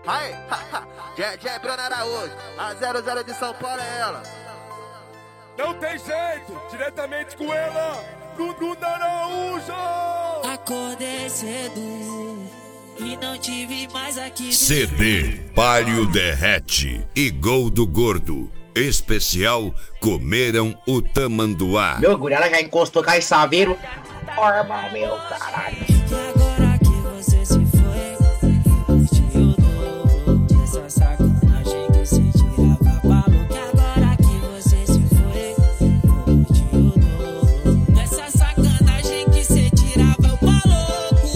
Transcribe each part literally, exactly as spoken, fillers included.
Aí, Jé Bruno Araújo, a zero zero de São Paulo é ela. Não tem jeito, diretamente com ela, Bruno Araújo. Acordei cedo e não tive mais aqui. C D Palio Derrete e Gol do Gordo. Especial Comeram o Tamanduá. Meu guri, ela já encostou com a Saveiro. Normal, meu caralho. E agora que você se foi, curtiu novo essa sacanagem que se tirava balão. Que agora que você se foi, curtiu novo essa sacanagem que se tirava o maluco.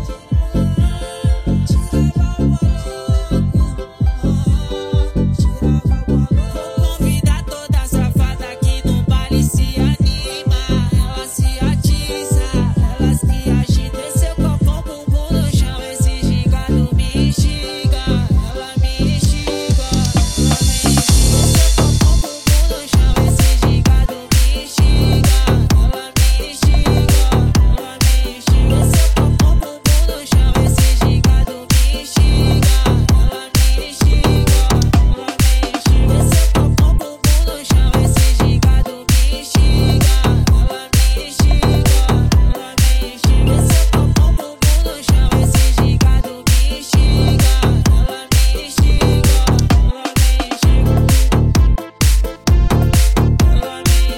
Tirava o maluco, tirava o maluco. Convida toda safada que no baile se anima. Ela se atiça, elas que agitam. Desceu com o bumbum no chão, esse gigado me instiga. Ela me instiga, ela me instiga. Desceu com o bumbum no chão, esse gigado me instiga. Ela me instiga, ela me instiga. Desceu com o bumbum no chão, esse gigado me instiga. Ela me instiga, ela me instiga. Desceu com o bumbum no chão, esse gigado me instiga. Ela me instiga, ela me instiga. Desceu com o bumbum no chão, esse gigado me instiga. Ela me instiga, ela me instiga. Ela me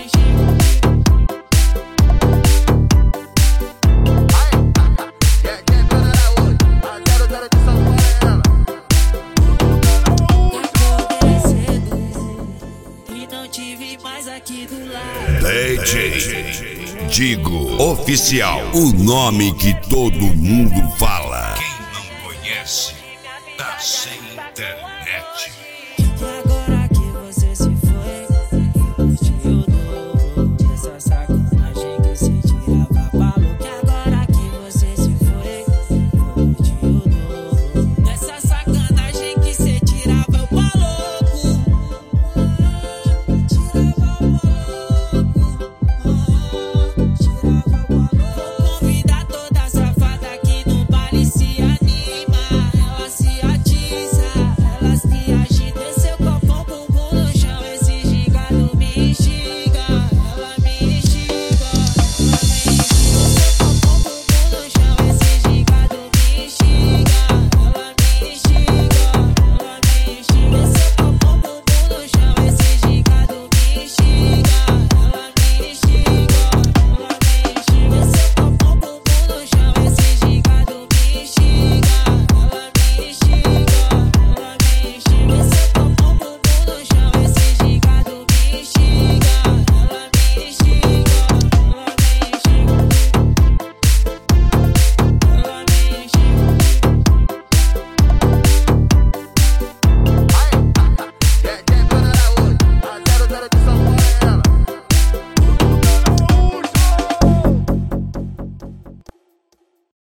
instiga. Jé Bruno Araújo, a zero zero de São Paulo é ela. Acordei cedo e não tive mais aqui do lado. D J Digo Oficial. O nome que todo mundo fala. Quem não conhece, tá sem internet.